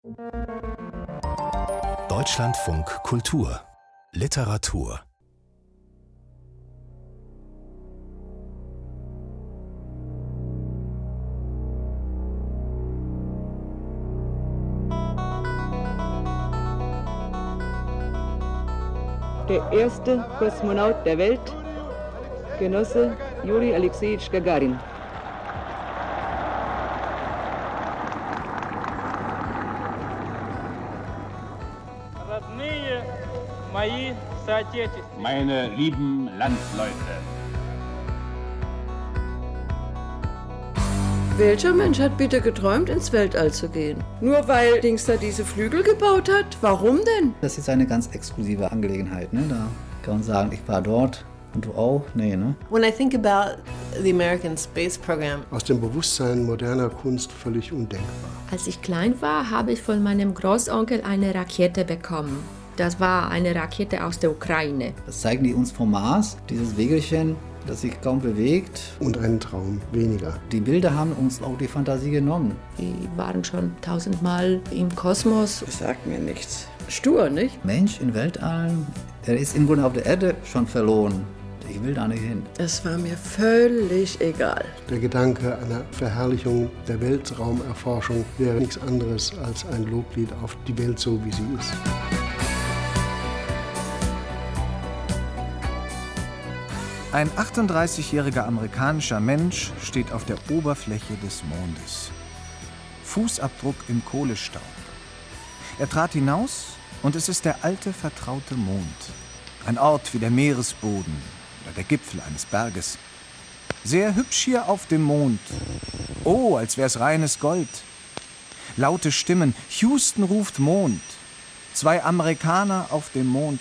Deutschlandfunk Kultur Literatur. Der erste Kosmonaut der Welt, Genosse Juri Alexejewitsch Gagarin. Meine lieben Landsleute. Welcher Mensch hat bitte geträumt, ins Weltall zu gehen? Nur weil Dings da diese Flügel gebaut hat? Warum denn? Das ist eine ganz exklusive Angelegenheit, ne? Da kann man sagen, ich war dort und du auch. Nee, ne? When I think about the American Space Program, aus dem Bewusstsein moderner Kunst völlig undenkbar. Als ich klein war, habe ich von meinem Großonkel eine Rakete bekommen. Das war eine Rakete aus der Ukraine. Das zeigen die uns vom Mars, dieses Wägelchen, das sich kaum bewegt. Und einen Traum weniger. Die Bilder haben uns auch die Fantasie genommen. Die waren schon 1000-mal im Kosmos. Das sagt mir nichts. Stur, nicht? Mensch im Weltall, er ist im Grunde auf der Erde schon verloren. Ich will da nicht hin. Es war mir völlig egal. Der Gedanke einer Verherrlichung der Weltraumerforschung wäre nichts anderes als ein Loblied auf die Welt so, wie sie ist. Ein 38-jähriger amerikanischer Mensch steht auf der Oberfläche des Mondes. Fußabdruck im Kohlestaub. Er trat hinaus und es ist der alte, vertraute Mond. Ein Ort wie der Meeresboden oder der Gipfel eines Berges. Sehr hübsch hier auf dem Mond. Oh, als wär's reines Gold. Laute Stimmen. Houston ruft Mond. 2 Amerikaner auf dem Mond.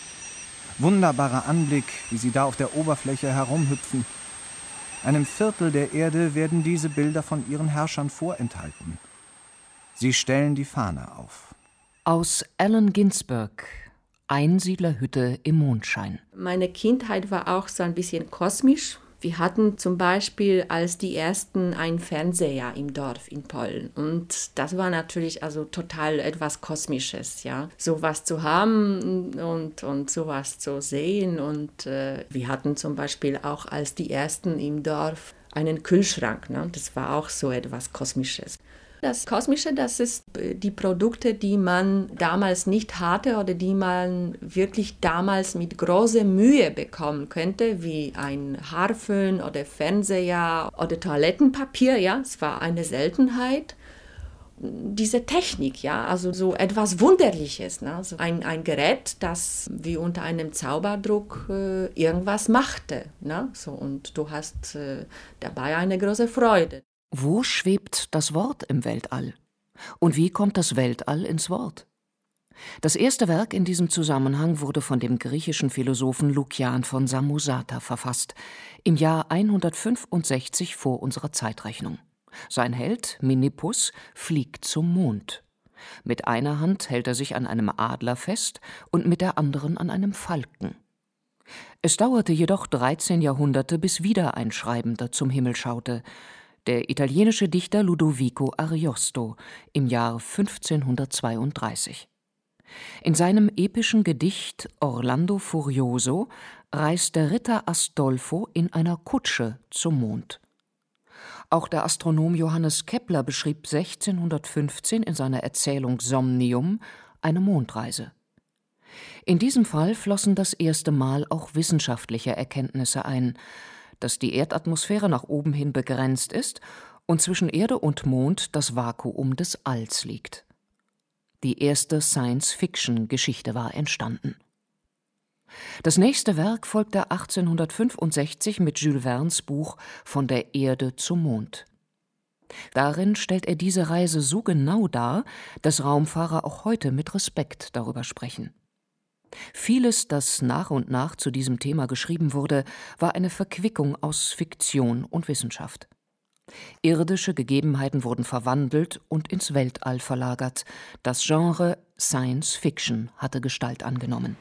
Wunderbarer Anblick, wie sie da auf der Oberfläche herumhüpfen. Einem Viertel der Erde werden diese Bilder von ihren Herrschern vorenthalten. Sie stellen die Fahne auf. Aus Allen Ginsberg, Einsiedlerhütte im Mondschein. Meine Kindheit war auch so ein bisschen kosmisch. Wir hatten zum Beispiel als die Ersten einen Fernseher im Dorf in Polen. Und das war natürlich also total etwas Kosmisches, ja. Sowas zu haben und sowas zu sehen. Und wir hatten zum Beispiel auch als die Ersten im Dorf einen Kühlschrank, ne? Das war auch so etwas Kosmisches. Das Kosmische, das ist die Produkte, die man damals nicht hatte oder die man wirklich damals mit großer Mühe bekommen könnte, wie ein Haarföhn oder Fernseher oder Toilettenpapier, ja, es war eine Seltenheit. Diese Technik, ja, also so etwas Wunderliches, ne? So ein Gerät, das wie unter einem Zauberdruck irgendwas machte, ne? So, und du hast dabei eine große Freude. Wo schwebt das Wort im Weltall? Und wie kommt das Weltall ins Wort? Das erste Werk in diesem Zusammenhang wurde von dem griechischen Philosophen Lukian von Samosata verfasst, im Jahr 165 vor unserer Zeitrechnung. Sein Held, Menippus, fliegt zum Mond. Mit einer Hand hält er sich an einem Adler fest und mit der anderen an einem Falken. Es dauerte jedoch 13 Jahrhunderte, bis wieder ein Schreibender zum Himmel schaute, der italienische Dichter Ludovico Ariosto im Jahr 1532. In seinem epischen Gedicht Orlando Furioso reist der Ritter Astolfo in einer Kutsche zum Mond. Auch der Astronom Johannes Kepler beschrieb 1615 in seiner Erzählung Somnium eine Mondreise. In diesem Fall flossen das erste Mal auch wissenschaftliche Erkenntnisse ein, dass die Erdatmosphäre nach oben hin begrenzt ist und zwischen Erde und Mond das Vakuum des Alls liegt. Die erste Science-Fiction-Geschichte war entstanden. Das nächste Werk folgte 1865 mit Jules Vernes Buch Von der Erde zum Mond. Darin stellt er diese Reise so genau dar, dass Raumfahrer auch heute mit Respekt darüber sprechen. Vieles, das nach und nach zu diesem Thema geschrieben wurde, war eine Verquickung aus Fiktion und Wissenschaft. Irdische Gegebenheiten wurden verwandelt und ins Weltall verlagert. Das Genre Science Fiction hatte Gestalt angenommen.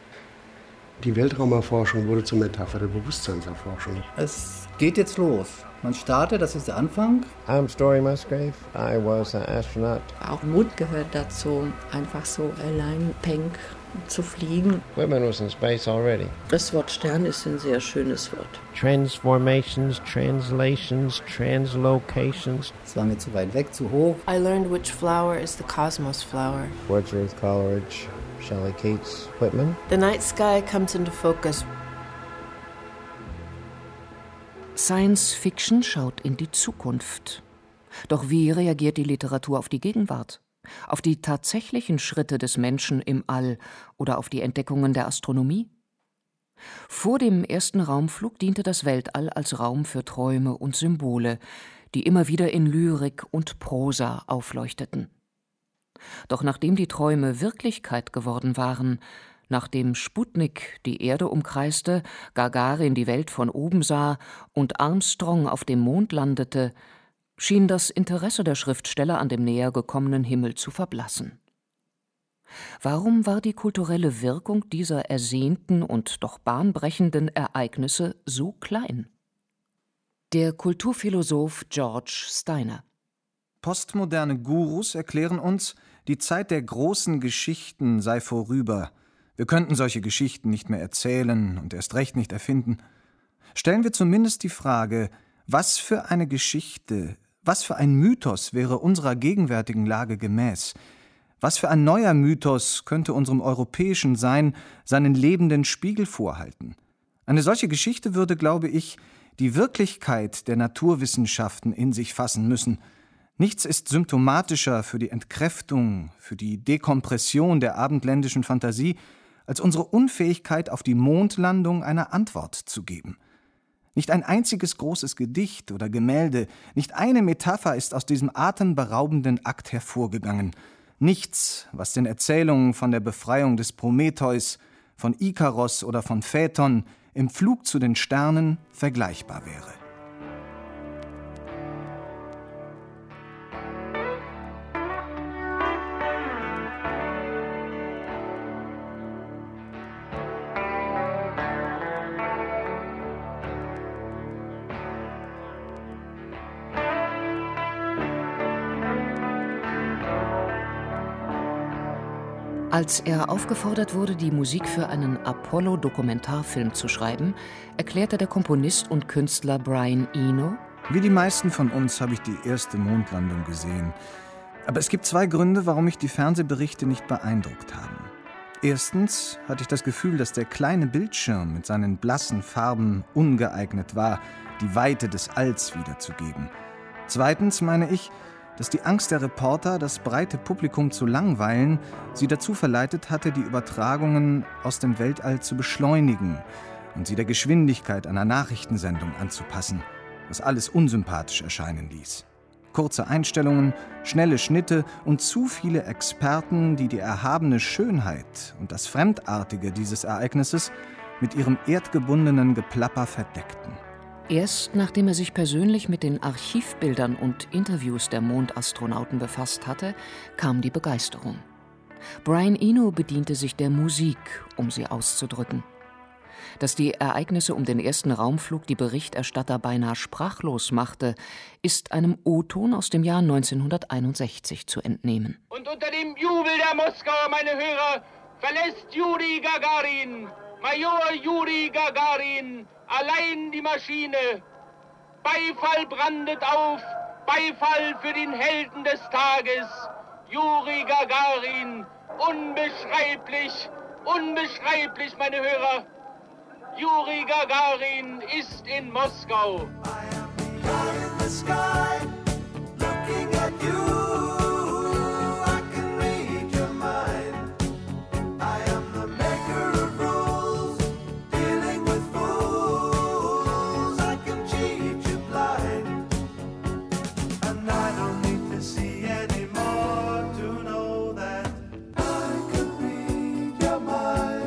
Die Weltraumerforschung wurde zur Metapher der Bewusstseinserforschung. Es geht jetzt los. Man startet, das ist der Anfang. I'm Story Musgrave. I was an astronaut. Auch Mut gehört dazu, einfach so allein peng zu fliegen. Women was in space already. Das Wort Stern ist ein sehr schönes Wort. Transformations, translations, translocations. Das war mir zu weit weg, zu hoch. I learned which flower is the cosmos flower. Wordsworth, Coleridge, Shelley, Keats, Whitman. The night sky comes into focus. Science Fiction schaut in die Zukunft. Doch wie reagiert die Literatur auf die Gegenwart? Auf die tatsächlichen Schritte des Menschen im All oder auf die Entdeckungen der Astronomie? Vor dem ersten Raumflug diente das Weltall als Raum für Träume und Symbole, die immer wieder in Lyrik und Prosa aufleuchteten. Doch nachdem die Träume Wirklichkeit geworden waren, nachdem Sputnik die Erde umkreiste, Gagarin die Welt von oben sah und Armstrong auf dem Mond landete, schien das Interesse der Schriftsteller an dem näher gekommenen Himmel zu verblassen. Warum war die kulturelle Wirkung dieser ersehnten und doch bahnbrechenden Ereignisse so klein? Der Kulturphilosoph George Steiner. Postmoderne Gurus erklären uns, die Zeit der großen Geschichten sei vorüber. Wir könnten solche Geschichten nicht mehr erzählen und erst recht nicht erfinden. Stellen wir zumindest die Frage, was für eine Geschichte, was für ein Mythos wäre unserer gegenwärtigen Lage gemäß? Was für ein neuer Mythos könnte unserem europäischen Sein seinen lebenden Spiegel vorhalten? Eine solche Geschichte würde, glaube ich, die Wirklichkeit der Naturwissenschaften in sich fassen müssen. Nichts ist symptomatischer für die Entkräftung, für die Dekompression der abendländischen Fantasie, als unsere Unfähigkeit, auf die Mondlandung eine Antwort zu geben. Nicht ein einziges großes Gedicht oder Gemälde, nicht eine Metapher ist aus diesem atemberaubenden Akt hervorgegangen. Nichts, was den Erzählungen von der Befreiung des Prometheus, von Ikaros oder von Phaeton im Flug zu den Sternen vergleichbar wäre. Als er aufgefordert wurde, die Musik für einen Apollo-Dokumentarfilm zu schreiben, erklärte der Komponist und Künstler Brian Eno: Wie die meisten von uns habe ich die erste Mondlandung gesehen. Aber es gibt zwei Gründe, warum mich die Fernsehberichte nicht beeindruckt haben. Erstens hatte ich das Gefühl, dass der kleine Bildschirm mit seinen blassen Farben ungeeignet war, die Weite des Alls wiederzugeben. Zweitens meine ich, dass die Angst der Reporter, das breite Publikum zu langweilen, sie dazu verleitet hatte, die Übertragungen aus dem Weltall zu beschleunigen und sie der Geschwindigkeit einer Nachrichtensendung anzupassen, was alles unsympathisch erscheinen ließ. Kurze Einstellungen, schnelle Schnitte und zu viele Experten, die die erhabene Schönheit und das Fremdartige dieses Ereignisses mit ihrem erdgebundenen Geplapper verdeckten. Erst nachdem er sich persönlich mit den Archivbildern und Interviews der Mondastronauten befasst hatte, kam die Begeisterung. Brian Eno bediente sich der Musik, um sie auszudrücken. Dass die Ereignisse um den ersten Raumflug die Berichterstatter beinahe sprachlos machte, ist einem O-Ton aus dem Jahr 1961 zu entnehmen. Und unter dem Jubel der Moskauer, meine Hörer, verlässt Juri Gagarin, Major Juri Gagarin, allein die Maschine. Beifall brandet auf, Beifall für den Helden des Tages, Juri Gagarin. Unbeschreiblich, unbeschreiblich, meine Hörer. Juri Gagarin ist in Moskau. I am the eye in the sky, looking at you. I can read your mind. I am the maker of rules, dealing with fools. I can cheat you blind. And I don't need to see anymore to know that I can read your mind.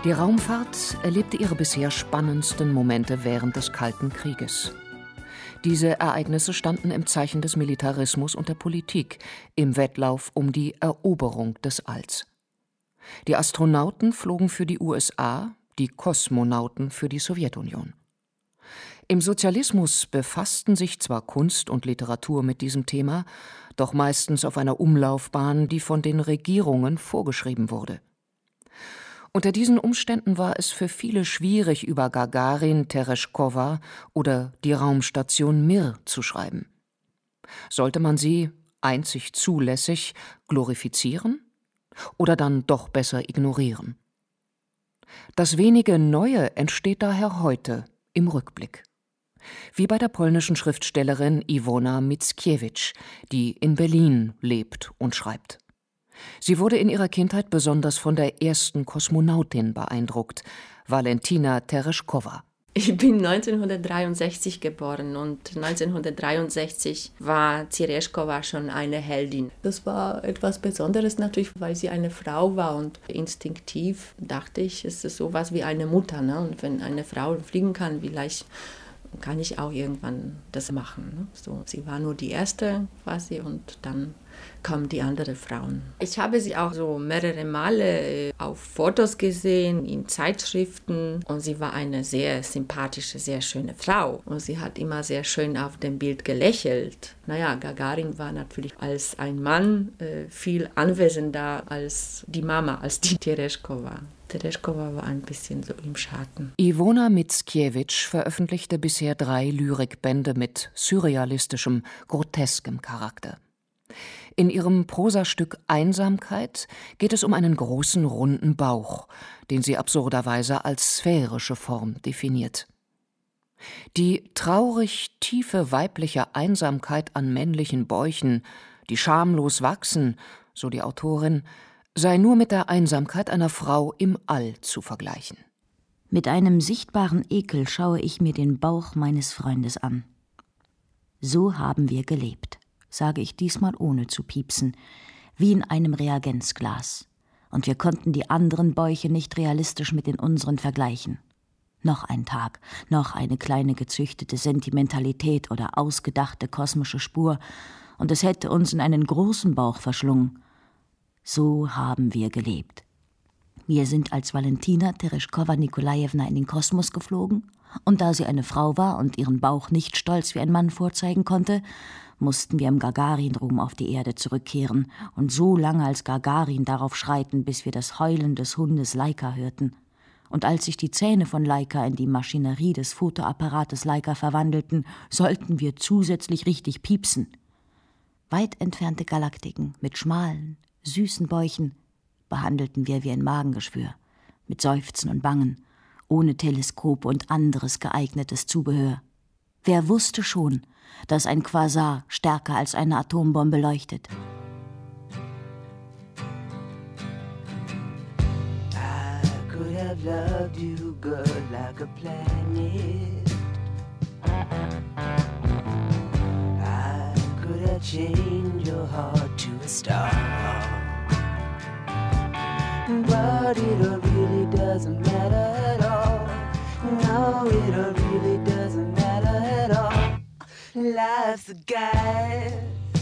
Die Raumfahrt erlebte ihre bisher spannendsten Momente während des Kalten Krieges. Diese Ereignisse standen im Zeichen des Militarismus und der Politik, im Wettlauf um die Eroberung des Alls. Die Astronauten flogen für die USA, die Kosmonauten für die Sowjetunion. Im Sozialismus befassten sich zwar Kunst und Literatur mit diesem Thema, doch meistens auf einer Umlaufbahn, die von den Regierungen vorgeschrieben wurde. Unter diesen Umständen war es für viele schwierig, über Gagarin, Tereshkova oder die Raumstation Mir zu schreiben. Sollte man sie, einzig zulässig, glorifizieren oder dann doch besser ignorieren? Das wenige Neue entsteht daher heute im Rückblick. Wie bei der polnischen Schriftstellerin Iwona Mickiewicz, die in Berlin lebt und schreibt. Sie wurde in ihrer Kindheit besonders von der ersten Kosmonautin beeindruckt, Valentina Tereshkova. Ich bin 1963 geboren und 1963 war Tereshkova schon eine Heldin. Das war etwas Besonderes natürlich, weil sie eine Frau war und instinktiv dachte ich, es ist sowas wie eine Mutter. Ne? Und wenn eine Frau fliegen kann, vielleicht kann ich auch irgendwann das machen. Ne? So, sie war nur die erste quasi und dann kamen die anderen Frauen. Ich habe sie auch so mehrere Male auf Fotos gesehen, in Zeitschriften und sie war eine sehr sympathische, sehr schöne Frau und sie hat immer sehr schön auf dem Bild gelächelt. Naja, Gagarin war natürlich als ein Mann viel anwesender als die Mama, als die Tereshkova. Tereshkova war ein bisschen so im Schatten. Iwona Mickiewicz veröffentlichte bisher 3 Lyrikbände mit surrealistischem, groteskem Charakter. In ihrem Prosastück Einsamkeit geht es um einen großen, runden Bauch, den sie absurderweise als sphärische Form definiert. Die traurig tiefe weibliche Einsamkeit an männlichen Bäuchen, die schamlos wachsen, so die Autorin, sei nur mit der Einsamkeit einer Frau im All zu vergleichen. Mit einem sichtbaren Ekel schaue ich mir den Bauch meines Freundes an. So haben wir gelebt, sage ich diesmal ohne zu piepsen, wie in einem Reagenzglas. Und wir konnten die anderen Bäuche nicht realistisch mit den unseren vergleichen. Noch ein Tag, noch eine kleine gezüchtete Sentimentalität oder ausgedachte kosmische Spur, und es hätte uns in einen großen Bauch verschlungen. So haben wir gelebt. Wir sind als Valentina Tereshkova-Nikolajewna in den Kosmos geflogen, und da sie eine Frau war und ihren Bauch nicht stolz wie ein Mann vorzeigen konnte, mussten wir im Gagarin-Ruhm auf die Erde zurückkehren und so lange als Gagarin darauf schreiten, bis wir das Heulen des Hundes Laika hörten. Und als sich die Zähne von Laika in die Maschinerie des Fotoapparates Laika verwandelten, sollten wir zusätzlich richtig piepsen. Weit entfernte Galaktiken mit schmalen, süßen Bäuchen behandelten wir wie ein Magengeschwür, mit Seufzen und Bangen, ohne Teleskop und anderes geeignetes Zubehör. Wer wusste schon, dass ein Quasar stärker als eine Atombombe leuchtet? I could have loved you, girl, like a planet. I could have changed your heart to a star. But it really doesn't matter at all. No, it really doesn't matter at all. Life's a guide.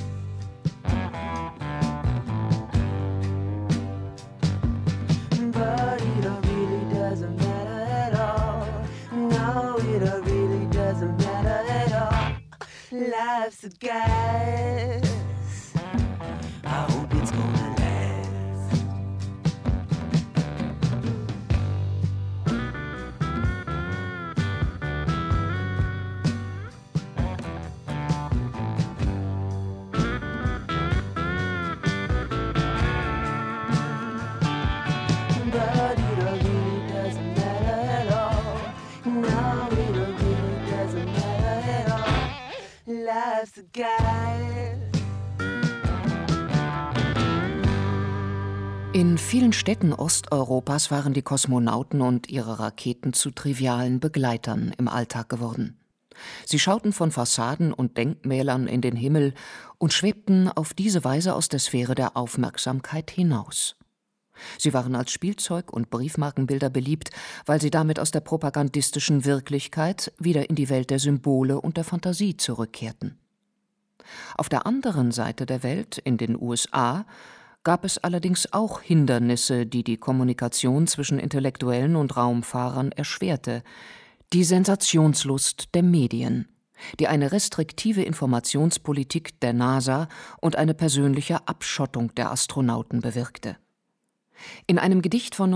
But it really doesn't matter at all. No, it really doesn't matter at all. Life's a guide. I hope it's gonna last. In vielen Städten Osteuropas waren die Kosmonauten und ihre Raketen zu trivialen Begleitern im Alltag geworden. Sie schauten von Fassaden und Denkmälern in den Himmel und schwebten auf diese Weise aus der Sphäre der Aufmerksamkeit hinaus. Sie waren als Spielzeug und Briefmarkenbilder beliebt, weil sie damit aus der propagandistischen Wirklichkeit wieder in die Welt der Symbole und der Fantasie zurückkehrten. Auf der anderen Seite der Welt, in den USA, gab es allerdings auch Hindernisse, die die Kommunikation zwischen Intellektuellen und Raumfahrern erschwerte: die Sensationslust der Medien, die eine restriktive Informationspolitik der NASA und eine persönliche Abschottung der Astronauten bewirkte. In einem Gedicht von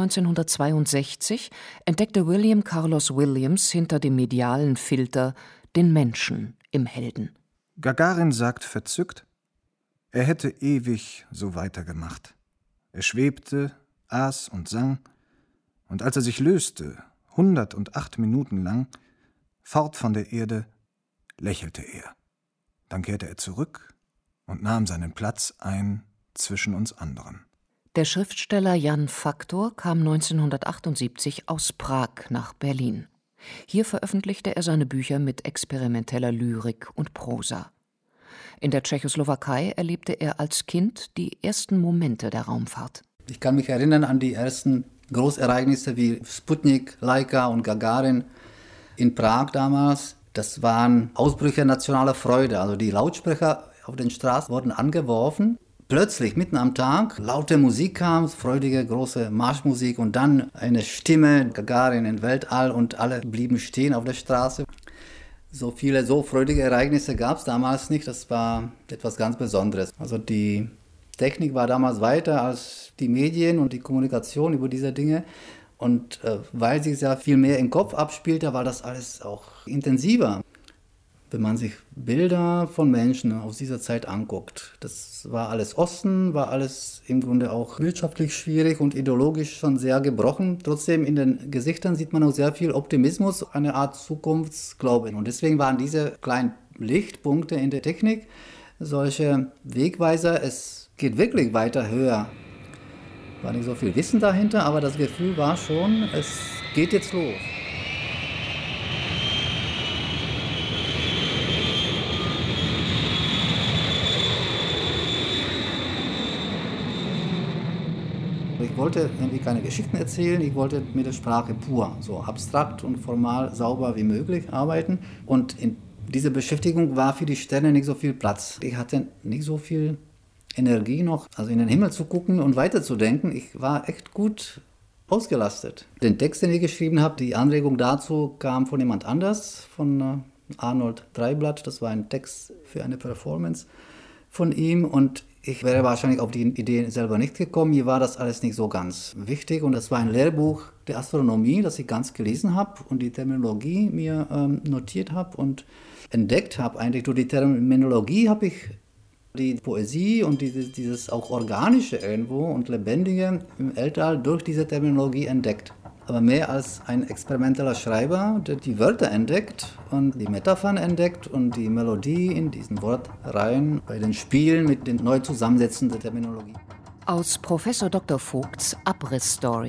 1962 entdeckte William Carlos Williams hinter dem medialen Filter den Menschen im Helden. Gagarin sagt verzückt, er hätte ewig so weitergemacht. Er schwebte, aß und sang, und als er sich löste, 108 Minuten lang, fort von der Erde, lächelte er. Dann kehrte er zurück und nahm seinen Platz ein zwischen uns anderen. Der Schriftsteller Jan Faktor kam 1978 aus Prag nach Berlin. Hier veröffentlichte er seine Bücher mit experimenteller Lyrik und Prosa. In der Tschechoslowakei erlebte er als Kind die ersten Momente der Raumfahrt. Ich kann mich erinnern an die ersten Großereignisse wie Sputnik, Laika und Gagarin in Prag damals. Das waren Ausbrüche nationaler Freude. Also die Lautsprecher auf den Straßen wurden angeworfen. Plötzlich, mitten am Tag, laute Musik kam, freudige, große Marschmusik und dann eine Stimme, Gagarin im Weltall, und alle blieben stehen auf der Straße. So viele, so freudige Ereignisse gab es damals nicht. Das war etwas ganz Besonderes. Also die Technik war damals weiter als die Medien und die Kommunikation über diese Dinge. Und weil sich ja viel mehr im Kopf abspielte, war das alles auch intensiver. Wenn man sich Bilder von Menschen aus dieser Zeit anguckt, das war alles Osten, war alles im Grunde auch wirtschaftlich schwierig und ideologisch schon sehr gebrochen. Trotzdem in den Gesichtern sieht man auch sehr viel Optimismus, eine Art Zukunftsglaube. Und deswegen waren diese kleinen Lichtpunkte in der Technik solche Wegweiser. Es geht wirklich weiter höher. War nicht so viel Wissen dahinter, aber das Gefühl war schon, es geht jetzt los. Ich wollte irgendwie keine Geschichten erzählen, ich wollte mit der Sprache pur, so abstrakt und formal sauber wie möglich arbeiten. Und in dieser Beschäftigung war für die Sterne nicht so viel Platz. Ich hatte nicht so viel Energie noch, also in den Himmel zu gucken und weiterzudenken. Ich war echt gut ausgelastet. Den Text, den ich geschrieben habe, die Anregung dazu kam von jemand anders, von Arnold Dreiblatt. Das war ein Text für eine Performance von ihm, und ich wäre wahrscheinlich auf die Idee selber nicht gekommen. Mir war das alles nicht so ganz wichtig, und das war ein Lehrbuch der Astronomie, das ich ganz gelesen habe und die Terminologie mir notiert habe und entdeckt habe. Eigentlich durch die Terminologie habe ich die Poesie und dieses auch Organische irgendwo und Lebendige im Weltall durch diese Terminologie entdeckt. Aber mehr als ein experimenteller Schreiber, der die Wörter entdeckt und die Metaphern entdeckt und die Melodie in diesen Wortreihen bei den Spielen mit den neu zusammensetzenden Terminologie. Aus Professor Dr. Vogts Abriss-Story.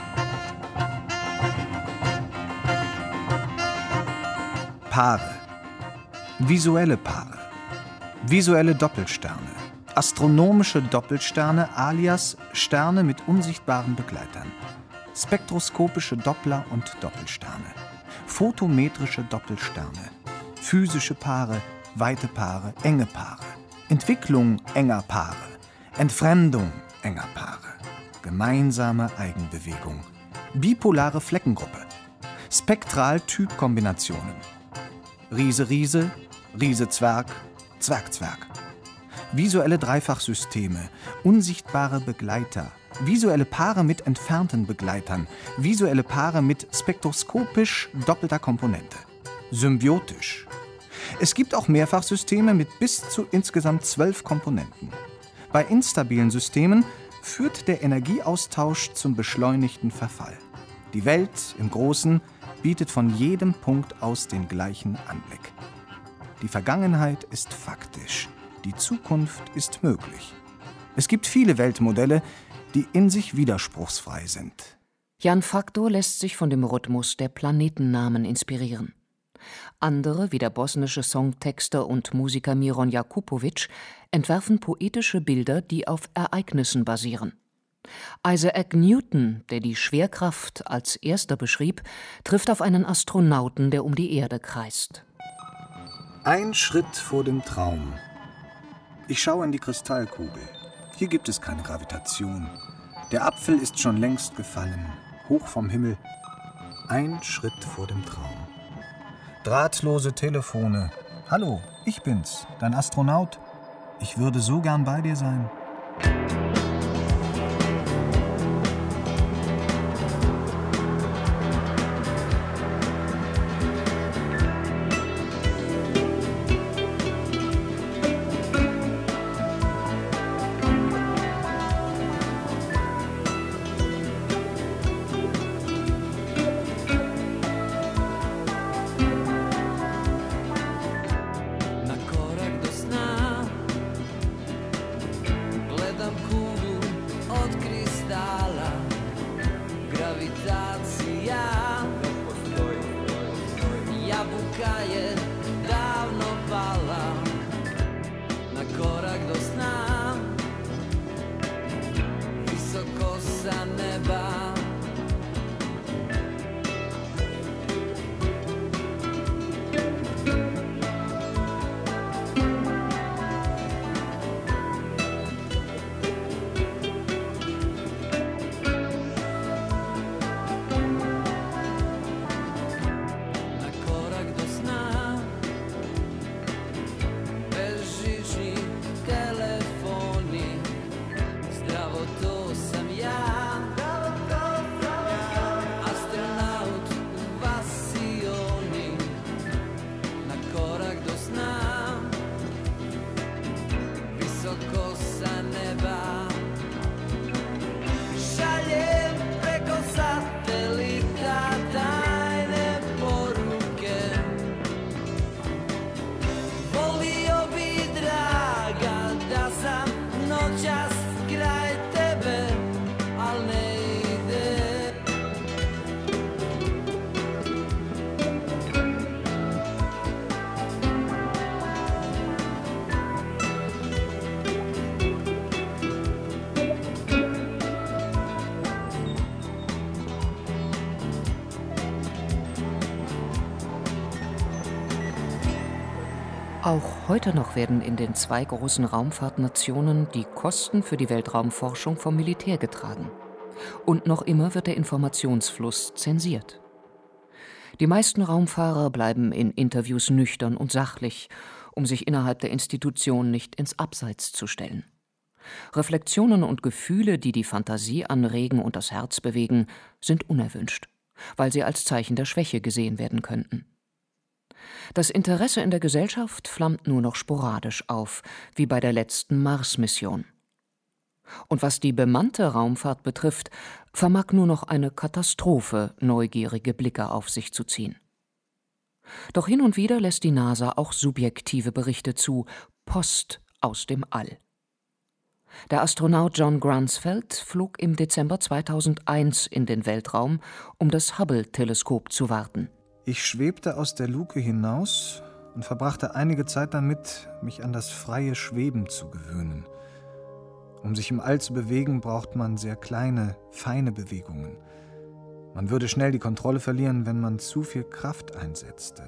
Paare. Visuelle Paare. Visuelle Doppelsterne. Astronomische Doppelsterne alias Sterne mit unsichtbaren Begleitern. Spektroskopische Doppler und Doppelsterne, photometrische Doppelsterne, physische Paare, weite Paare, enge Paare, Entwicklung enger Paare, Entfremdung enger Paare, gemeinsame Eigenbewegung, bipolare Fleckengruppe, Spektraltypkombinationen, Riese-Riese, Riese-Zwerg, Zwerg-Zwerg, visuelle Dreifachsysteme, unsichtbare Begleiter, visuelle Paare mit entfernten Begleitern, visuelle Paare mit spektroskopisch doppelter Komponente, symbiotisch. Es gibt auch Mehrfachsysteme mit bis zu insgesamt 12 Komponenten. Bei instabilen Systemen führt der Energieaustausch zum beschleunigten Verfall. Die Welt im Großen bietet von jedem Punkt aus den gleichen Anblick. Die Vergangenheit ist faktisch, die Zukunft ist möglich. Es gibt viele Weltmodelle, die in sich widerspruchsfrei sind. Jan Faktor lässt sich von dem Rhythmus der Planetennamen inspirieren. Andere, wie der bosnische Songtexter und Musiker Miron Jakupovic, entwerfen poetische Bilder, die auf Ereignissen basieren. Isaac Newton, der die Schwerkraft als erster beschrieb, trifft auf einen Astronauten, der um die Erde kreist. Ein Schritt vor dem Traum. Ich schaue in die Kristallkugel. Hier gibt es keine Gravitation. Der Apfel ist schon längst gefallen, hoch vom Himmel. Ein Schritt vor dem Traum. Drahtlose Telefone. Hallo, ich bin's, dein Astronaut. Ich würde so gern bei dir sein. Auch heute noch werden in den 2 großen Raumfahrtnationen die Kosten für die Weltraumforschung vom Militär getragen. Und noch immer wird der Informationsfluss zensiert. Die meisten Raumfahrer bleiben in Interviews nüchtern und sachlich, um sich innerhalb der Institution nicht ins Abseits zu stellen. Reflexionen und Gefühle, die die Fantasie anregen und das Herz bewegen, sind unerwünscht, weil sie als Zeichen der Schwäche gesehen werden könnten. Das Interesse in der Gesellschaft flammt nur noch sporadisch auf, wie bei der letzten Mars-Mission. Und was die bemannte Raumfahrt betrifft, vermag nur noch eine Katastrophe neugierige Blicke auf sich zu ziehen. Doch hin und wieder lässt die NASA auch subjektive Berichte zu, Post aus dem All. Der Astronaut John Grunsfeld flog im Dezember 2001 in den Weltraum, um das Hubble-Teleskop zu warten. Ich schwebte aus der Luke hinaus und verbrachte einige Zeit damit, mich an das freie Schweben zu gewöhnen. Um sich im All zu bewegen, braucht man sehr kleine, feine Bewegungen. Man würde schnell die Kontrolle verlieren, wenn man zu viel Kraft einsetzte.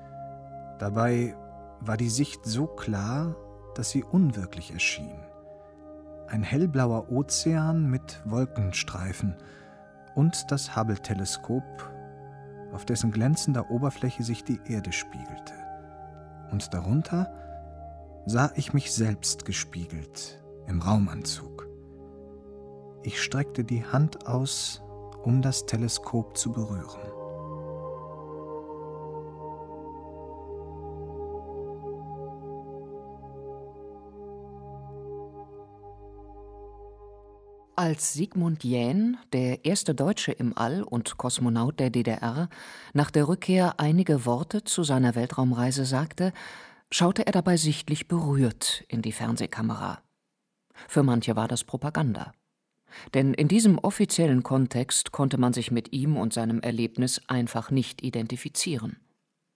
Dabei war die Sicht so klar, dass sie unwirklich erschien. Ein hellblauer Ozean mit Wolkenstreifen und das Hubble-Teleskop, auf dessen glänzender Oberfläche sich die Erde spiegelte. Und darunter sah ich mich selbst gespiegelt im Raumanzug. Ich streckte die Hand aus, um das Teleskop zu berühren. Als Sigmund Jähn, der erste Deutsche im All und Kosmonaut der DDR, nach der Rückkehr einige Worte zu seiner Weltraumreise sagte, schaute er dabei sichtlich berührt in die Fernsehkamera. Für manche war das Propaganda. Denn in diesem offiziellen Kontext konnte man sich mit ihm und seinem Erlebnis einfach nicht identifizieren.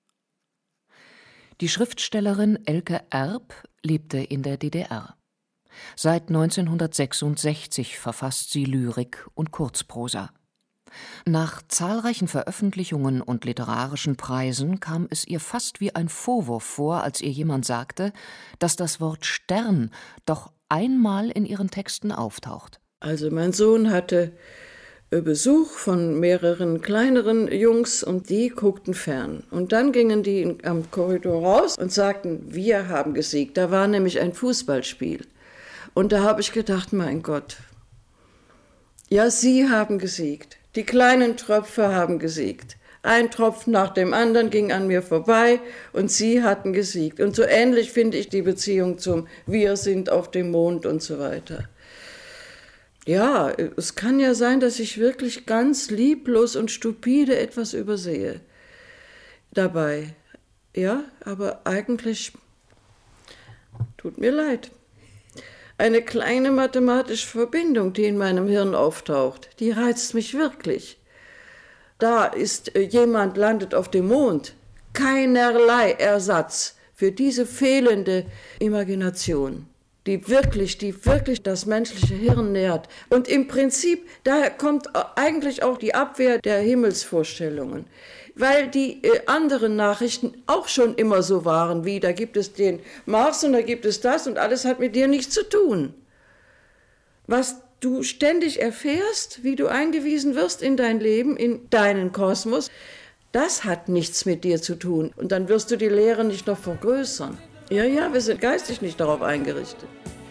Die Schriftstellerin Elke Erb lebte in der DDR. Seit 1966 verfasst sie Lyrik und Kurzprosa. Nach zahlreichen Veröffentlichungen und literarischen Preisen kam es ihr fast wie ein Vorwurf vor, als ihr jemand sagte, dass das Wort Stern doch einmal in ihren Texten auftaucht. Also mein Sohn hatte Besuch von mehreren kleineren Jungs und die guckten fern. Und dann gingen die am Korridor raus und sagten, wir haben gesiegt. Da war nämlich ein Fußballspiel. Und da habe ich gedacht, mein Gott, ja, sie haben gesiegt. Die kleinen Tröpfe haben gesiegt. Ein Tropfen nach dem anderen ging an mir vorbei und sie hatten gesiegt. Und so ähnlich finde ich die Beziehung zum Wir sind auf dem Mond und so weiter. Ja, es kann ja sein, dass ich wirklich ganz lieblos und stupide etwas übersehe dabei. Ja, aber eigentlich tut mir leid. Eine kleine mathematische Verbindung, die in meinem Hirn auftaucht, die reizt mich wirklich. Da ist jemand landet auf dem Mond. Keinerlei Ersatz für diese fehlende Imagination, die wirklich das menschliche Hirn nährt. Und im Prinzip, daher kommt eigentlich auch die Abwehr der Himmelsvorstellungen. Weil die anderen Nachrichten auch schon immer so waren, wie da gibt es den Mars und da gibt es das und alles hat mit dir nichts zu tun. Was du ständig erfährst, wie du eingewiesen wirst in dein Leben, in deinen Kosmos, das hat nichts mit dir zu tun. Und dann wirst du die Lehre nicht noch vergrößern. Ja, wir sind geistig nicht darauf eingerichtet.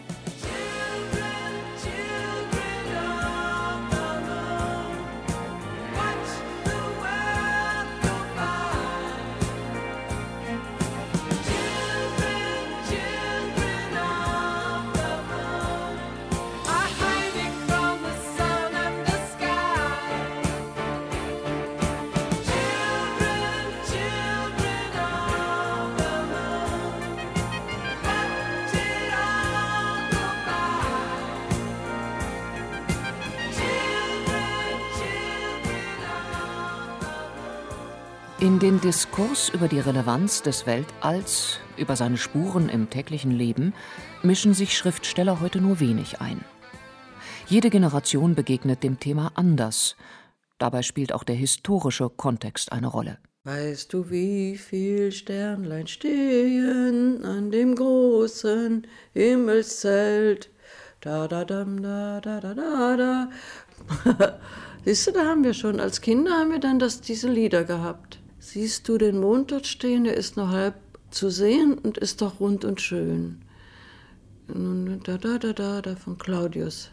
In den Diskurs über die Relevanz des Weltalls, über seine Spuren im täglichen Leben, mischen sich Schriftsteller heute nur wenig ein. Jede Generation begegnet dem Thema anders. Dabei spielt auch der historische Kontext eine Rolle. Weißt du, wie viel Sternlein stehen an dem großen Himmelszelt? Da, da, dam, da, da, da, da, da. Siehst du, da haben wir schon, als Kinder haben wir dann diese Lieder gehabt. Siehst du den Mond dort stehen, der ist nur halb zu sehen und ist doch rund und schön. Da, da, da, da, da von Claudius.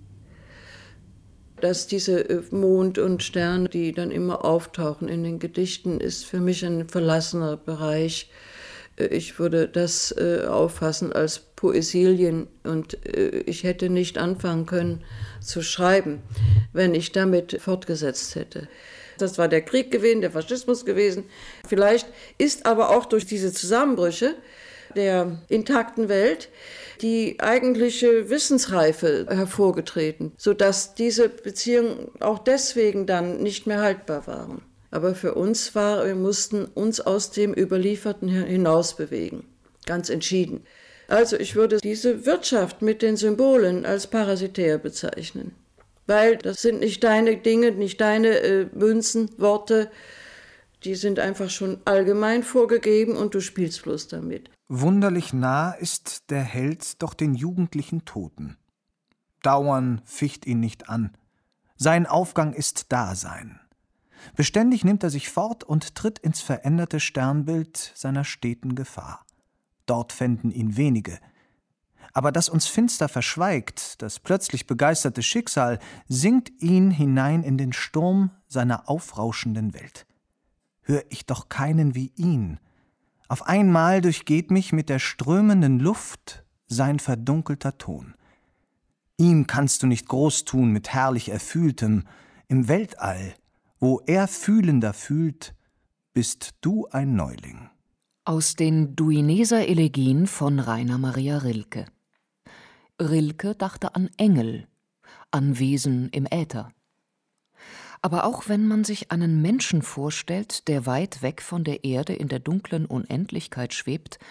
Dass diese Mond und Sterne, die dann immer auftauchen in den Gedichten, ist für mich ein verlassener Bereich. Ich würde das auffassen als Poesilien und ich hätte nicht anfangen können zu schreiben, wenn ich damit fortgesetzt hätte. Das war der Krieg gewesen, der Faschismus gewesen. Vielleicht ist aber auch durch diese Zusammenbrüche der intakten Welt die eigentliche Wissensreife hervorgetreten, sodass diese Beziehungen auch deswegen dann nicht mehr haltbar waren. Aber für uns wir mussten uns aus dem Überlieferten hinaus bewegen, ganz entschieden. Also ich würde diese Wirtschaft mit den Symbolen als parasitär bezeichnen. Weil das sind nicht deine Dinge, nicht deine Münzen, Worte, die sind einfach schon allgemein vorgegeben und du spielst bloß damit. Wunderlich nah ist der Held doch den jugendlichen Toten. Dauern ficht ihn nicht an. Sein Aufgang ist Dasein. Beständig nimmt er sich fort und tritt ins veränderte Sternbild seiner steten Gefahr. Dort fänden ihn wenige. Aber das uns finster verschweigt, das plötzlich begeisterte Schicksal, sinkt ihn hinein in den Sturm seiner aufrauschenden Welt. Hör ich doch keinen wie ihn. Auf einmal durchgeht mich mit der strömenden Luft sein verdunkelter Ton. Ihm kannst du nicht groß tun mit herrlich Erfühltem. Im Weltall, wo er fühlender fühlt, bist du ein Neuling. Aus den Duineser Elegien von Rainer Maria Rilke. Rilke dachte an Engel, an Wesen im Äther. Aber auch wenn man sich einen Menschen vorstellt, der weit weg von der Erde in der dunklen Unendlichkeit schwebt,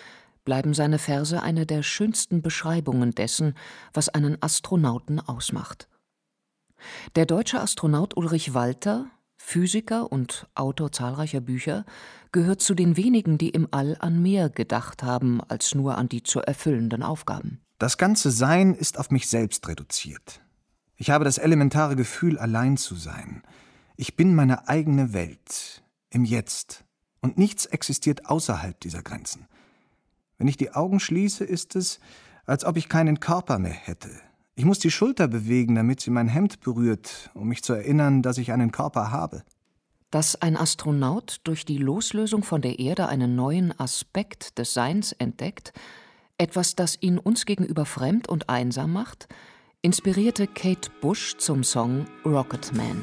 bleiben seine Verse eine der schönsten Beschreibungen dessen, was einen Astronauten ausmacht. Der deutsche Astronaut Ulrich Walter, Physiker und Autor zahlreicher Bücher, gehört zu den wenigen, die im All an mehr gedacht haben, als nur an die zu erfüllenden Aufgaben. Das ganze Sein ist auf mich selbst reduziert. Ich habe das elementare Gefühl, allein zu sein. Ich bin meine eigene Welt, im Jetzt. Und nichts existiert außerhalb dieser Grenzen. Wenn ich die Augen schließe, ist es, als ob ich keinen Körper mehr hätte. Ich muss die Schulter bewegen, damit sie mein Hemd berührt, um mich zu erinnern, dass ich einen Körper habe. Dass ein Astronaut durch die Loslösung von der Erde einen neuen Aspekt des Seins entdeckt, etwas, das ihn uns gegenüber fremd und einsam macht, inspirierte Kate Bush zum Song Rocket Man.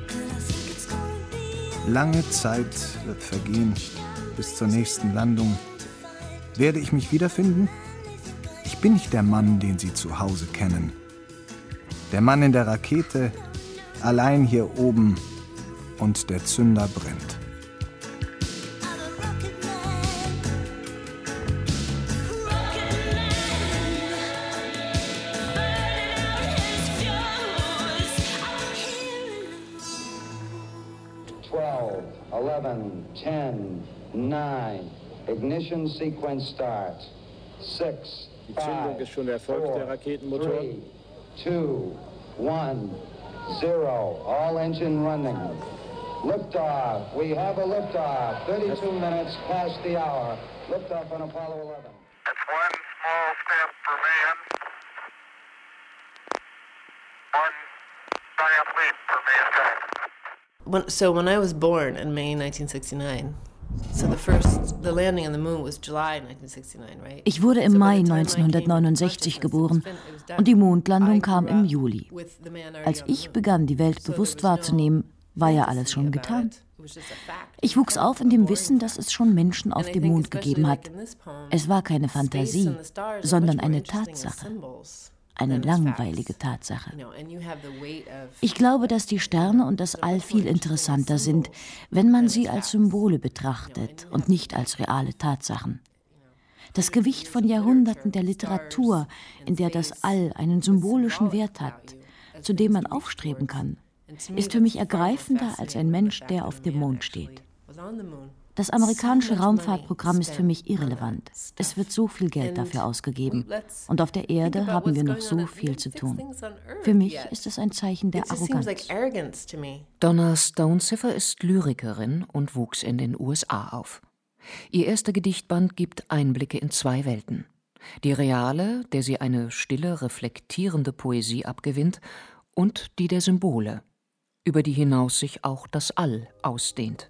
Lange Zeit wird vergehen bis zur nächsten Landung. Werde ich mich wiederfinden? Ich bin nicht der Mann, den Sie zu Hause kennen. Der Mann in der Rakete, allein hier oben, und der Zünder brennt. Ignition sequence start. 6, Die Zündung ist schon erfolgt, der Raketenmotor. 3, 2, 1, 0. All engine running. Liftoff. We have a liftoff. 32 minutes past the hour. Liftoff on Apollo 11. It's one small step for man, one giant leap for mankind. So when I was born in May 1969, the landing on the moon was July 1969, right? Ich wurde im Mai 1969 geboren und die Mondlandung kam im Juli. Als ich begann, die Welt bewusst wahrzunehmen, war ja alles schon getan. Ich wuchs auf in dem Wissen, dass es schon Menschen auf dem Mond gegeben hat. Es war keine Fantasie, sondern eine Tatsache. Eine langweilige Tatsache. Ich glaube, dass die Sterne und das All viel interessanter sind, wenn man sie als Symbole betrachtet und nicht als reale Tatsachen. Das Gewicht von Jahrhunderten der Literatur, in der das All einen symbolischen Wert hat, zu dem man aufstreben kann, ist für mich ergreifender als ein Mensch, der auf dem Mond steht. Das amerikanische Raumfahrtprogramm ist für mich irrelevant. Es wird so viel Geld dafür ausgegeben. Und auf der Erde haben wir noch so viel zu tun. Für mich ist es ein Zeichen der Arroganz. Donna Stonecipher ist Lyrikerin und wuchs in den USA auf. Ihr erster Gedichtband gibt Einblicke in zwei Welten. Die reale, der sie eine stille, reflektierende Poesie abgewinnt, und die der Symbole, über die hinaus sich auch das All ausdehnt.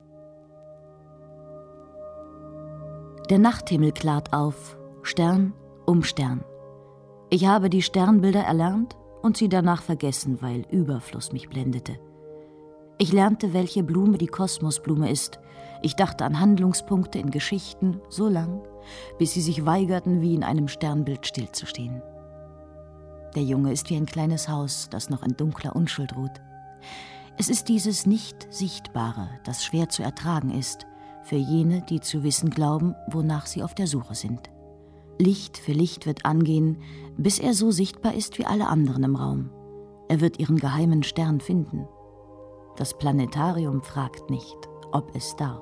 Der Nachthimmel klart auf, Stern um Stern. Ich habe die Sternbilder erlernt und sie danach vergessen, weil Überfluss mich blendete. Ich lernte, welche Blume die Kosmosblume ist. Ich dachte an Handlungspunkte in Geschichten so lang, bis sie sich weigerten, wie in einem Sternbild stillzustehen. Der Junge ist wie ein kleines Haus, das noch in dunkler Unschuld ruht. Es ist dieses Nicht-Sichtbare, das schwer zu ertragen ist, für jene, die zu wissen glauben, wonach sie auf der Suche sind. Licht für Licht wird angehen, bis er so sichtbar ist wie alle anderen im Raum. Er wird ihren geheimen Stern finden. Das Planetarium fragt nicht, ob es darf.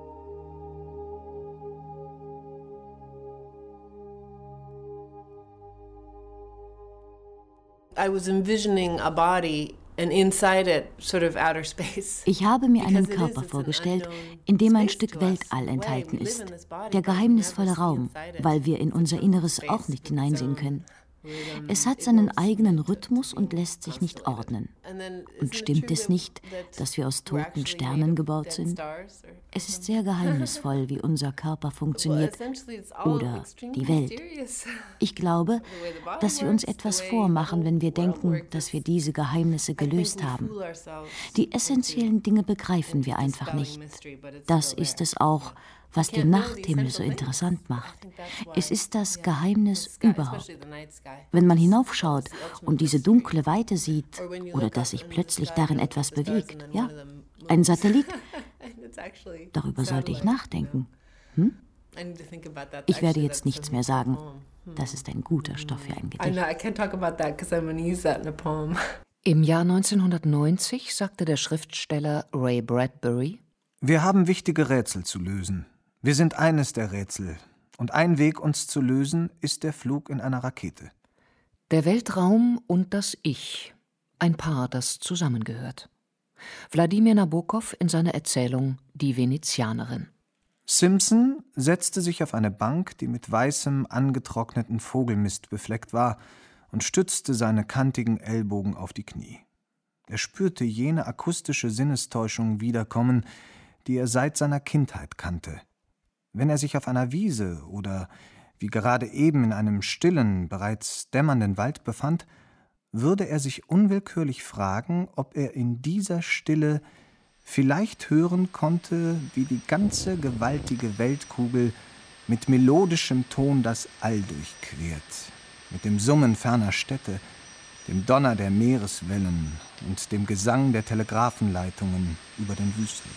I was envisioning a body and inside it sort of outer space. Ich habe mir einen Körper vorgestellt, in dem ein Stück Weltall enthalten ist. Der geheimnisvolle Raum, weil wir in unser Inneres auch nicht hineinsehen können. Es hat seinen eigenen Rhythmus und lässt sich nicht ordnen. Und stimmt es nicht, dass wir aus toten Sternen gebaut sind? Es ist sehr geheimnisvoll, wie unser Körper funktioniert oder die Welt. Ich glaube, dass wir uns etwas vormachen, wenn wir denken, dass wir diese Geheimnisse gelöst haben. Die essentiellen Dinge begreifen wir einfach nicht. Das ist es auch, was den Nachthimmel so interessant macht. Es ist das Geheimnis überhaupt. Wenn man hinaufschaut und diese dunkle Weite sieht oder dass sich plötzlich darin etwas bewegt, ja, ein Satellit, darüber sollte ich nachdenken. Ich werde jetzt nichts mehr sagen. Das ist ein guter Stoff für ein Gedicht. Im Jahr 1990 sagte der Schriftsteller Ray Bradbury: Wir haben wichtige Rätsel zu lösen. Wir sind eines der Rätsel. Und ein Weg, uns zu lösen, ist der Flug in einer Rakete. Der Weltraum und das Ich. Ein Paar, das zusammengehört. Wladimir Nabokov in seiner Erzählung Die Venezianerin. Simpson setzte sich auf eine Bank, die mit weißem, angetrockneten Vogelmist befleckt war, und stützte seine kantigen Ellbogen auf die Knie. Er spürte jene akustische Sinnestäuschung wiederkommen, die er seit seiner Kindheit kannte. Wenn er sich auf einer Wiese oder wie gerade eben in einem stillen, bereits dämmernden Wald befand, würde er sich unwillkürlich fragen, ob er in dieser Stille vielleicht hören konnte, wie die ganze gewaltige Weltkugel mit melodischem Ton das All durchquert, mit dem Summen ferner Städte, dem Donner der Meereswellen und dem Gesang der Telegrafenleitungen über den Wüsten.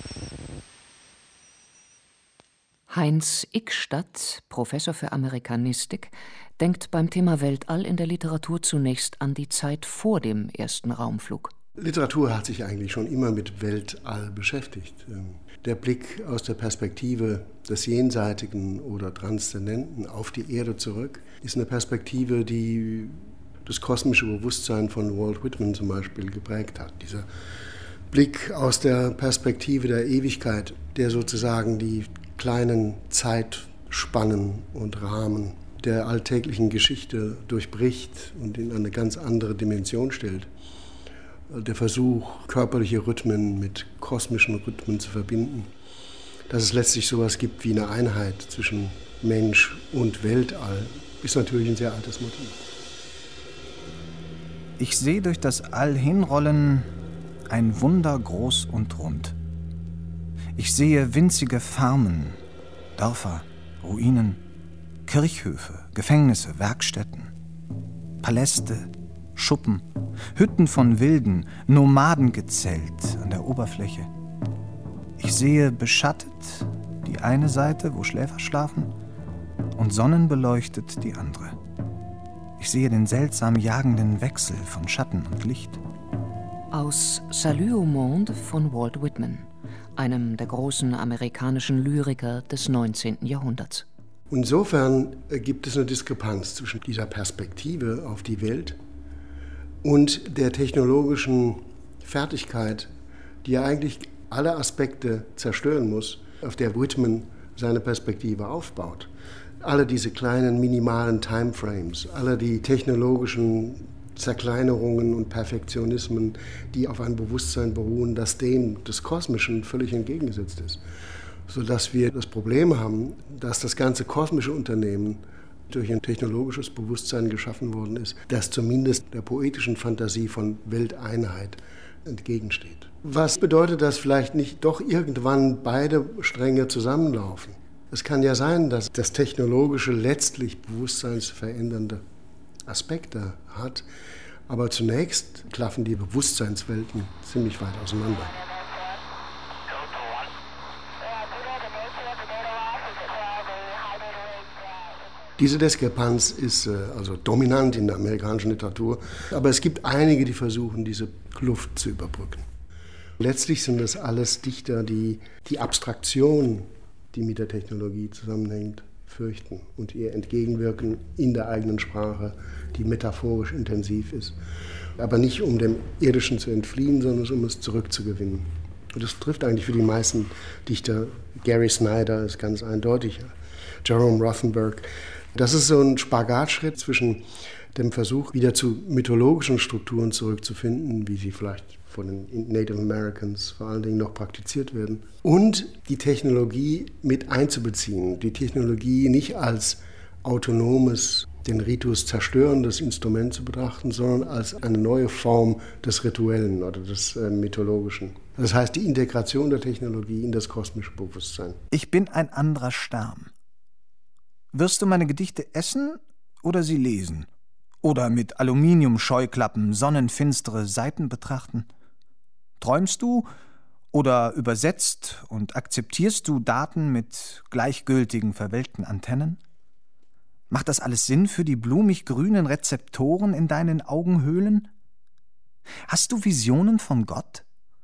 Heinz Ickstadt, Professor für Amerikanistik, denkt beim Thema Weltall in der Literatur zunächst an die Zeit vor dem ersten Raumflug. Literatur hat sich eigentlich schon immer mit Weltall beschäftigt. Der Blick aus der Perspektive des Jenseitigen oder Transzendenten auf die Erde zurück ist eine Perspektive, die das kosmische Bewusstsein von Walt Whitman zum Beispiel geprägt hat. Dieser Blick aus der Perspektive der Ewigkeit, der sozusagen die kleinen Zeitspannen und Rahmen der alltäglichen Geschichte durchbricht und in eine ganz andere Dimension stellt. Der Versuch, körperliche Rhythmen mit kosmischen Rhythmen zu verbinden, dass es letztlich sowas gibt wie eine Einheit zwischen Mensch und Weltall, ist natürlich ein sehr altes Motiv. Ich sehe durch das All hinrollen ein Wunder groß und rund. Ich sehe winzige Farmen, Dörfer, Ruinen, Kirchhöfe, Gefängnisse, Werkstätten, Paläste, Schuppen, Hütten von Wilden, Nomadengezelt an der Oberfläche. Ich sehe beschattet die eine Seite, wo Schläfer schlafen, und sonnenbeleuchtet die andere. Ich sehe den seltsam jagenden Wechsel von Schatten und Licht. Aus Salut au Monde von Walt Whitman, einem der großen amerikanischen Lyriker des 19. Jahrhunderts. Insofern gibt es eine Diskrepanz zwischen dieser Perspektive auf die Welt und der technologischen Fertigkeit, die ja eigentlich alle Aspekte zerstören muss, auf der Whitman seine Perspektive aufbaut. Alle diese kleinen, minimalen Timeframes, alle die technologischen Zerkleinerungen und Perfektionismen, die auf einem Bewusstsein beruhen, das dem des Kosmischen völlig entgegengesetzt ist. Sodass wir das Problem haben, dass das ganze kosmische Unternehmen durch ein technologisches Bewusstsein geschaffen worden ist, das zumindest der poetischen Fantasie von Welteinheit entgegensteht. Was bedeutet, dass vielleicht nicht doch irgendwann beide Stränge zusammenlaufen? Es kann ja sein, dass das Technologische letztlich bewusstseinsverändernde Aspekte hat, aber zunächst klaffen die Bewusstseinswelten ziemlich weit auseinander. Diese Diskrepanz ist also dominant in der amerikanischen Literatur, aber es gibt einige, die versuchen, diese Kluft zu überbrücken. Letztlich sind das alles Dichter, die die Abstraktion, die mit der Technologie zusammenhängt, fürchten und ihr entgegenwirken in der eigenen Sprache, die metaphorisch intensiv ist. Aber nicht um dem Irdischen zu entfliehen, sondern um es zurückzugewinnen. Und das trifft eigentlich für die meisten Dichter. Gary Snyder ist ganz eindeutig, Jerome Rothenberg. Das ist so ein Spagatschritt zwischen dem Versuch, wieder zu mythologischen Strukturen zurückzufinden, wie sie vielleicht von den Native Americans vor allen Dingen noch praktiziert werden, und die Technologie mit einzubeziehen. Die Technologie nicht als autonomes, den Ritus zerstörendes Instrument zu betrachten, sondern als eine neue Form des Rituellen oder des Mythologischen. Das heißt, die Integration der Technologie in das kosmische Bewusstsein. Ich bin ein anderer Stern. Wirst du meine Gedichte essen oder sie lesen? Oder mit Aluminiumscheuklappen sonnenfinstere Seiten betrachten? Träumst du Oder übersetzt und akzeptierst du Daten mit gleichgültigen, verwelkten Antennen? Macht das alles Sinn für die blumig-grünen Rezeptoren in deinen Augenhöhlen? Hast du Visionen von Gott?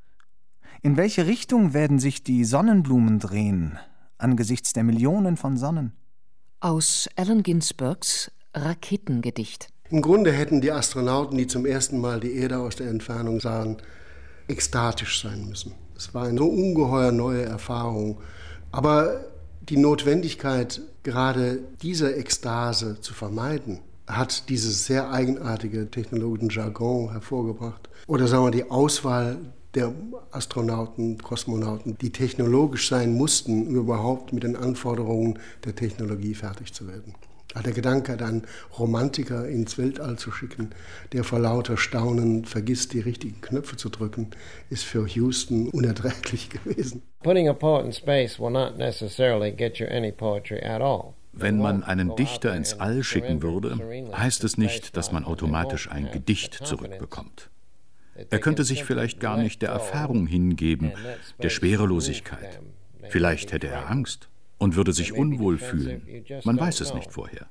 In welche Richtung werden sich die Sonnenblumen drehen, angesichts der Millionen von Sonnen? Aus Allen Ginsbergs Raketengedicht. Im Grunde hätten die Astronauten, die zum ersten Mal die Erde aus der Entfernung sahen, ekstatisch sein müssen. Es war eine so ungeheuer neue Erfahrung. Aber die Notwendigkeit, gerade diese Ekstase zu vermeiden, hat dieses sehr eigenartige technologischen Jargon hervorgebracht. Oder sagen wir, die Auswahl der Astronauten, Kosmonauten, die technologisch sein mussten, um überhaupt mit den Anforderungen der Technologie fertig zu werden. Der Gedanke, einen Romantiker ins Weltall zu schicken, der vor lauter Staunen vergisst, die richtigen Knöpfe zu drücken, ist für Houston unerträglich gewesen. Putting a poet in space will not necessarily get you any poetry at all. Wenn man einen Dichter ins All schicken würde, heißt es nicht, dass man automatisch ein Gedicht zurückbekommt. Er könnte sich vielleicht gar nicht der Erfahrung hingeben, der Schwerelosigkeit. Vielleicht hätte er Angst und würde sich unwohl fühlen. Man weiß es nicht vorher.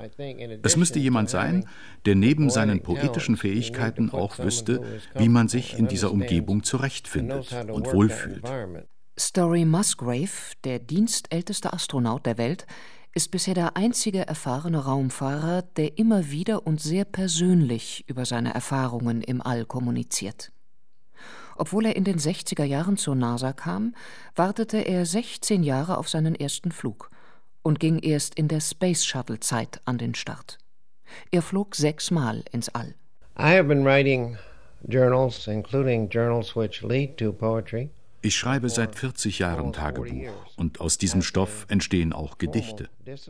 Es müsste jemand sein, der neben seinen poetischen Fähigkeiten auch wüsste, wie man sich in dieser Umgebung zurechtfindet und wohlfühlt. Story Musgrave, der dienstälteste Astronaut der Welt, ist bisher der einzige erfahrene Raumfahrer, der immer wieder und sehr persönlich über seine Erfahrungen im All kommuniziert. Obwohl er in den 60er Jahren zur NASA kam, wartete er 16 Jahre auf seinen ersten Flug und ging erst in der Space-Shuttle-Zeit an den Start. Er flog 6-mal ins All. I have been writing journals, including journals which lead to poetry. Ich schreibe seit 40 Jahren Tagebuch und aus diesem Stoff entstehen auch Gedichte.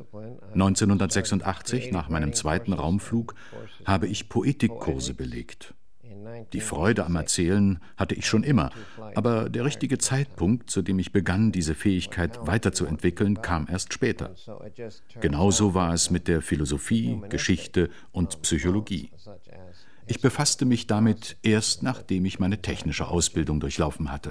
1986, nach meinem zweiten Raumflug, habe ich Poetikkurse belegt. Die Freude am Erzählen hatte ich schon immer, aber der richtige Zeitpunkt, zu dem ich begann, diese Fähigkeit weiterzuentwickeln, kam erst später. Genauso war es mit der Philosophie, Geschichte und Psychologie. Ich befasste mich damit erst, nachdem ich meine technische Ausbildung durchlaufen hatte.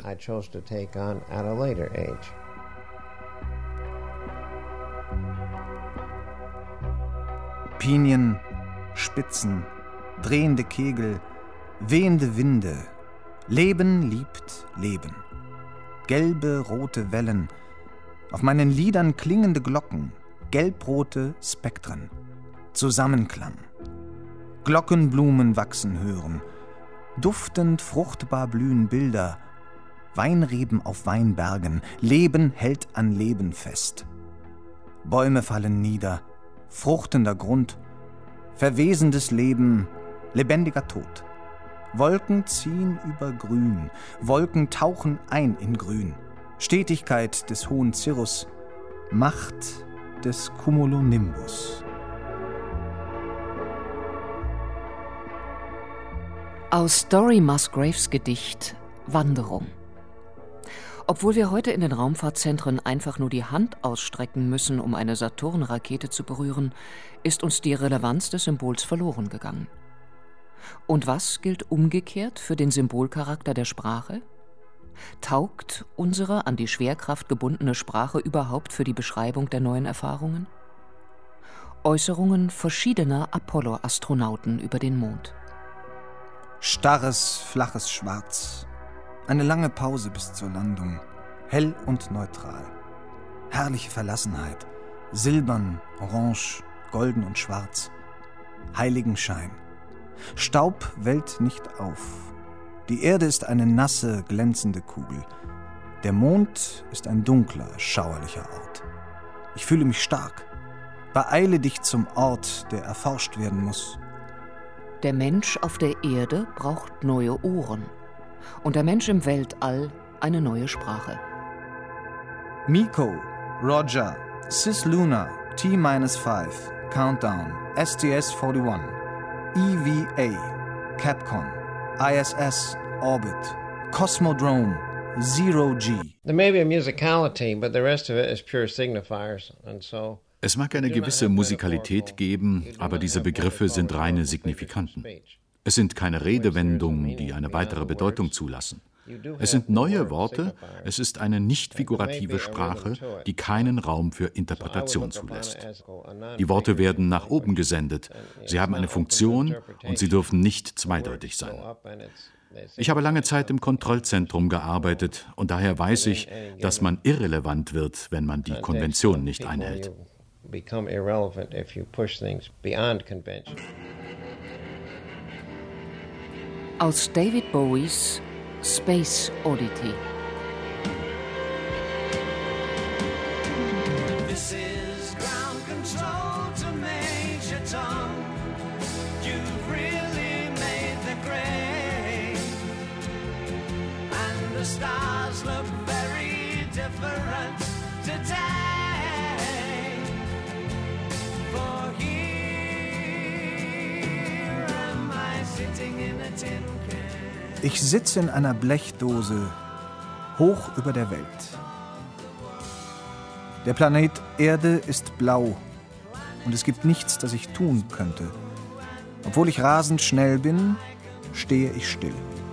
Pinien, Spitzen, drehende Kegel, wehende Winde. Leben liebt Leben. Gelbe, rote Wellen. Auf meinen Lidern klingende Glocken. Gelbrote Spektren. Zusammenklang. Glockenblumen wachsen hören. Duftend, fruchtbar blühen Bilder. Weinreben auf Weinbergen. Leben hält an Leben fest. Bäume fallen nieder. Fruchtender Grund. Verwesendes Leben. Lebendiger Tod. Wolken ziehen über Grün. Wolken tauchen ein in Grün. Stetigkeit des hohen Cirrus. Macht des Cumulonimbus. Aus Story Musgraves Gedicht Wanderung. Obwohl wir heute in den Raumfahrtzentren einfach nur die Hand ausstrecken müssen, um eine Saturn-Rakete zu berühren, ist uns die Relevanz des Symbols verloren gegangen. Und was gilt umgekehrt für den Symbolcharakter der Sprache? Taugt unsere an die Schwerkraft gebundene Sprache überhaupt für die Beschreibung der neuen Erfahrungen? Äußerungen verschiedener Apollo-Astronauten über den Mond. Starres, flaches Schwarz. Eine lange Pause bis zur Landung. Hell und neutral. Herrliche Verlassenheit. Silbern, orange, golden und schwarz. Heiligenschein. Staub wellt nicht auf. Die Erde ist eine nasse, glänzende Kugel. Der Mond ist ein dunkler, schauerlicher Ort. Ich fühle mich stark. Beeile dich zum Ort, der erforscht werden muss. Der Mensch auf der Erde braucht neue Ohren und der Mensch im Weltall eine neue Sprache. Miko, Roger, Cis Luna, T-5, Countdown, STS-41, EVA, Capcom, ISS, Orbit, Cosmodrome, Zero-G. There may be a musicality, but the rest of it is pure signifiers, and so... Es mag eine gewisse Musikalität geben, aber diese Begriffe sind reine Signifikanten. Es sind keine Redewendungen, die eine weitere Bedeutung zulassen. Es sind neue Worte, es ist eine nicht figurative Sprache, die keinen Raum für Interpretation zulässt. Die Worte werden nach oben gesendet, sie haben eine Funktion und sie dürfen nicht zweideutig sein. Ich habe lange Zeit im Kontrollzentrum gearbeitet und daher weiß ich, dass man irrelevant wird, wenn man die Konvention nicht einhält. Aus David Bowies Space Oddity. This is ground control to Major Tom. You've really made the grade. And the stars look very different today. For here am I sitting in a tin can. Ich sitze in einer Blechdose hoch über der Welt. Der Planet Erde ist blau und es gibt nichts, das ich tun könnte. Obwohl ich rasend schnell bin, stehe ich still.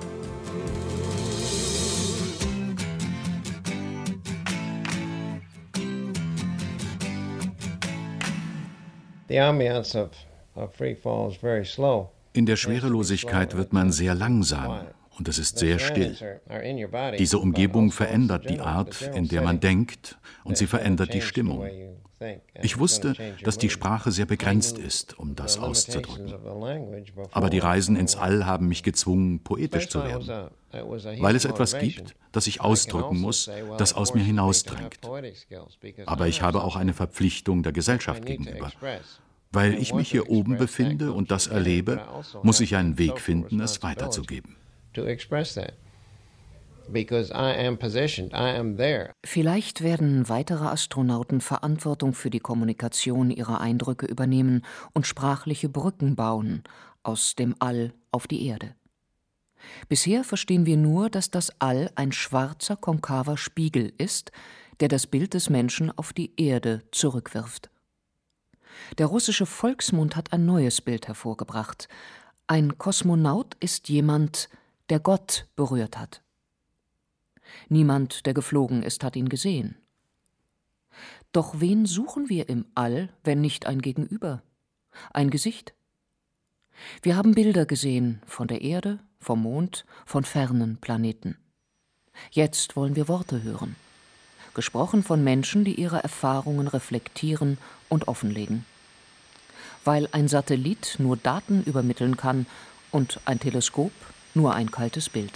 The ambiance of free fall is very slow. In der Schwerelosigkeit wird man sehr langsam und es ist sehr still. Diese Umgebung verändert die Art, in der man denkt, und sie verändert die Stimmung. Ich wusste, dass die Sprache sehr begrenzt ist, um das auszudrücken. Aber die Reisen ins All haben mich gezwungen, poetisch zu werden, weil es etwas gibt, das ich ausdrücken muss, das aus mir hinausdrängt. Aber ich habe auch eine Verpflichtung der Gesellschaft gegenüber. Weil ich mich hier oben befinde und das erlebe, muss ich einen Weg finden, es weiterzugeben. Vielleicht werden weitere Astronauten Verantwortung für die Kommunikation ihrer Eindrücke übernehmen und sprachliche Brücken bauen aus dem All auf die Erde. Bisher verstehen wir nur, dass das All ein schwarzer, konkaver Spiegel ist, der das Bild des Menschen auf die Erde zurückwirft. Der russische Volksmund hat ein neues Bild hervorgebracht. Ein Kosmonaut ist jemand, der Gott berührt hat. Niemand, der geflogen ist, hat ihn gesehen. Doch wen suchen wir im All, wenn nicht ein Gegenüber, ein Gesicht? Wir haben Bilder gesehen von der Erde, vom Mond, von fernen Planeten. Jetzt wollen wir Worte hören. Gesprochen von Menschen, die ihre Erfahrungen reflektieren und offenlegen. Weil ein Satellit nur Daten übermitteln kann und ein Teleskop nur ein kaltes Bild.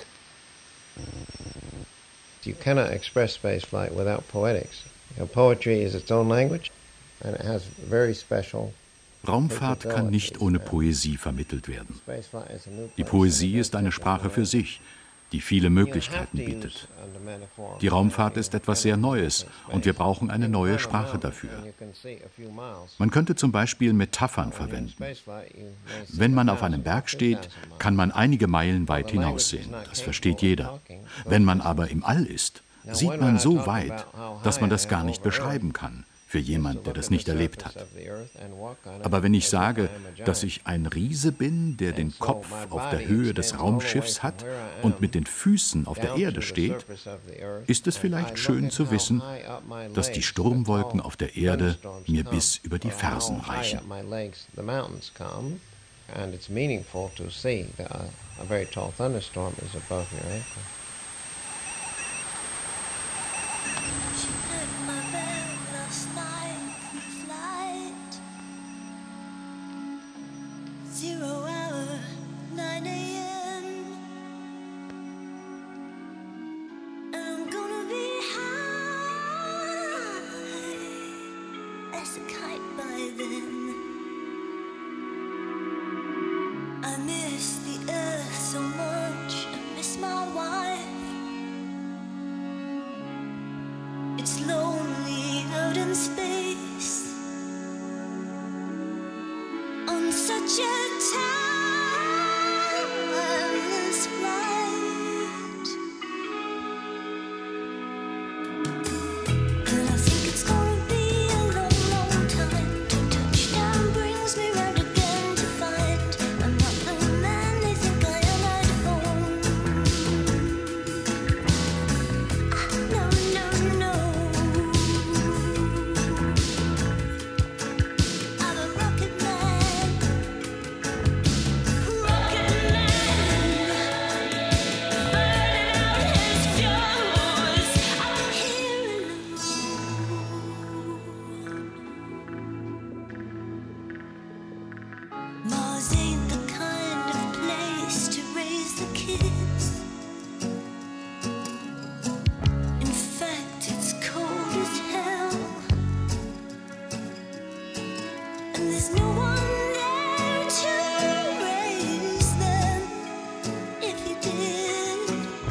You cannot express spaceflight without poetics. Poetry is its own language and it has very special. Raumfahrt kann nicht ohne Poesie vermittelt werden. Die Poesie ist eine Sprache für sich, die viele Möglichkeiten bietet. Die Raumfahrt ist etwas sehr Neues und wir brauchen eine neue Sprache dafür. Man könnte zum Beispiel Metaphern verwenden. Wenn man auf einem Berg steht, kann man einige Meilen weit hinaussehen. Das versteht jeder. Wenn man aber im All ist, sieht man so weit, dass man das gar nicht beschreiben kann. Für jemand, der das nicht erlebt hat. Aber wenn ich sage, dass ich ein Riese bin, der den Kopf auf der Höhe des Raumschiffs hat und mit den Füßen auf der Erde steht, ist es vielleicht schön zu wissen, dass die Sturmwolken auf der Erde mir bis über die Fersen reichen. there's no one there to raise them if you did.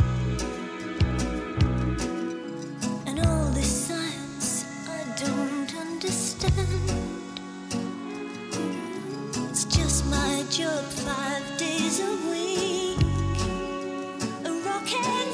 And all this science I don't understand. It's just my job 5 days a week. A rocket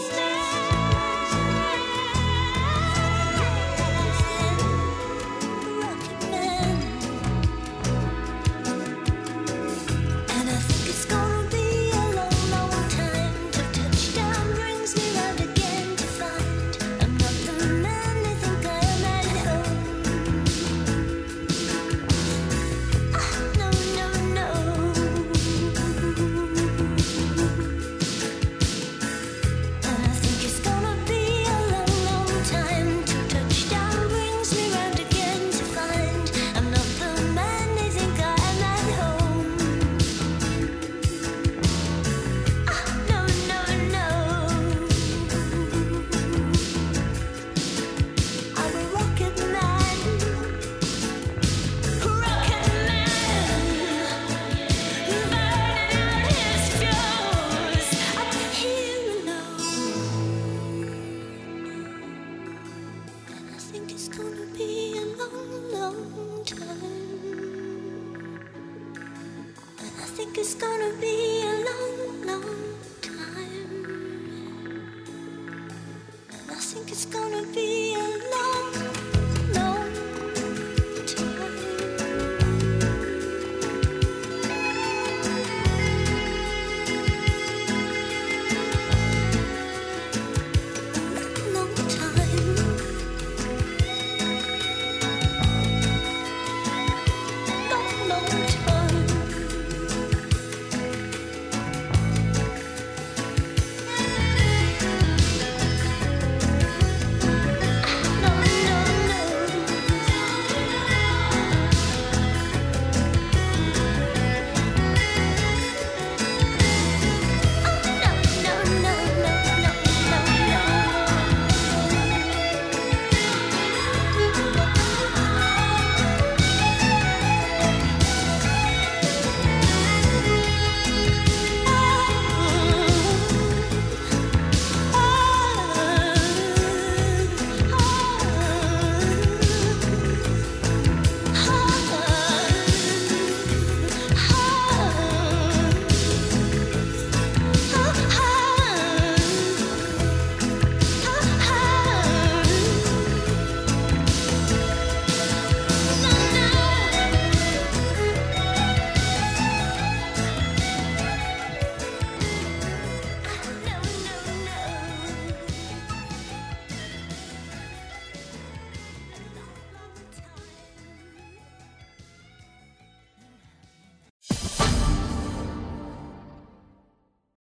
it's gonna be a long, long time. And I think it's gonna be